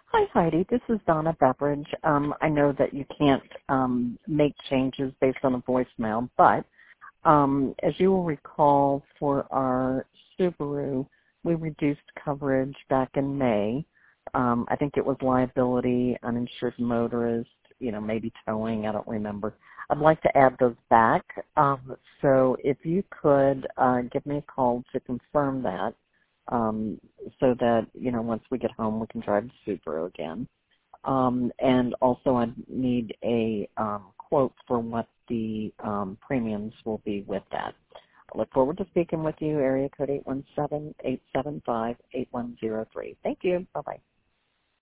Hi, Heidi. This is Donna Beveridge. I know that you can't make changes based on a voicemail, but as you will recall, for our Subaru, we reduced coverage back in May. I think it was liability, uninsured motorist, maybe towing. I don't remember. I'd like to add those back. So if you could give me a call to confirm that, so that, once we get home, we can drive the Subaru again. And also I need a quote for what the premiums will be with that. I look forward to speaking with you. Area code 817-875-8103. Thank you. Bye-bye.